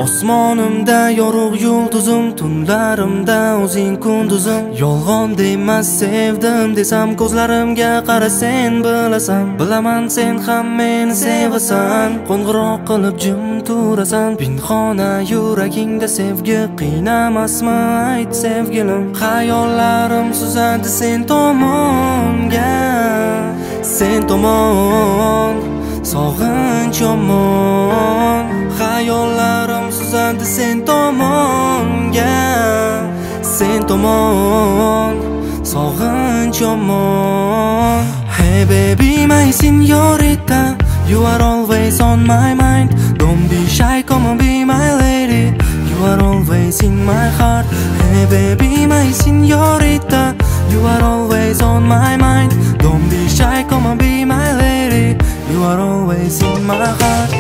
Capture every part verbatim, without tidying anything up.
Osmonimda yorug' yulduzim, tunlarimda o'zing kunduzim. Yolg'on demas sevdim desam, ko'zlarimga qara sen bilasan. Bilaman sen ham meni sevasan, qo'ng'iroq qilib jim turasan. Pinhona yuragingda sevgi qiynamasmi ayt sevgilim. Xayollarim suzadi sen tomonga, sen tomon sog'inch yomon. Xayollarim suzadi sen tomonga, sen tomon sog'inch yomon. Hey baby, my señorita, you are always on my mind. Don't be shy, come and be my lady, you are always in my heart. Hey baby, my señorita, you are always on my mind. Don't be shy, come and be my lady, you are always in my heart.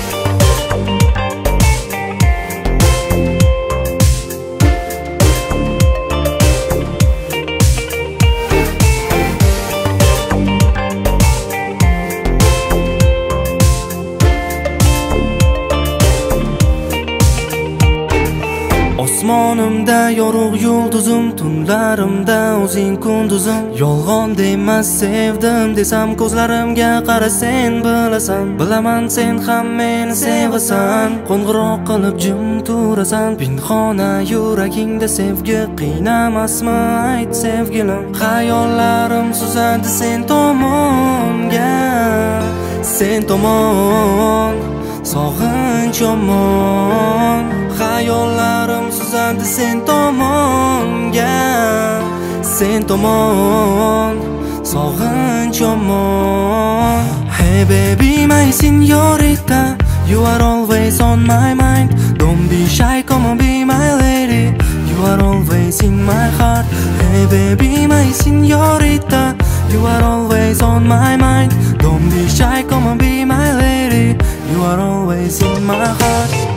Osmonimda yorug' yulduzim, tunlarimda o'zing kunduzim. Yolg'on demas sevdim desam, ko'zlarimga qara sen bilasan. Bilaman sen ham meni sevasan, qo'ng'iroq qilib jim turasan. Pinhona yuragingda sevgi qiynamasmi ayt sevgilim. Xayollarim suzadi sen tomonga, sen tomon sog'inch yomon. Xayollarim suzadi sen tomonga, sen tomon sog'inch yomon. Hey baby, my señorita, you are always on my mind. Don't be shy, come and be my lady, you are always in my heart. Hey baby, my señorita, you are always on my mind. Don't be shy, come and be my lady, you are always in my heart.